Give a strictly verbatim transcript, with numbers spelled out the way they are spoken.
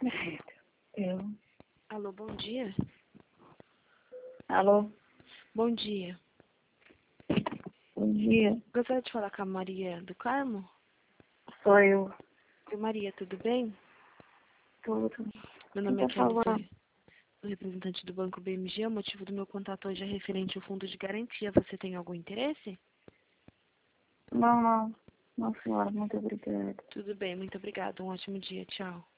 Eu. Alô, bom dia. Alô, Bom dia. bom dia. Gostaria de falar com a Maria do Carmo? Sou eu. Oi, Maria, tudo bem? Tudo. Meu Quem nome é tá Kelly, sou falando? sou representante do Banco B M G. O motivo do meu contato hoje é referente ao fundo de garantia. Você tem algum interesse? Não, não. Não, senhora, muito obrigada. Tudo bem, muito obrigada. Um ótimo dia. Tchau.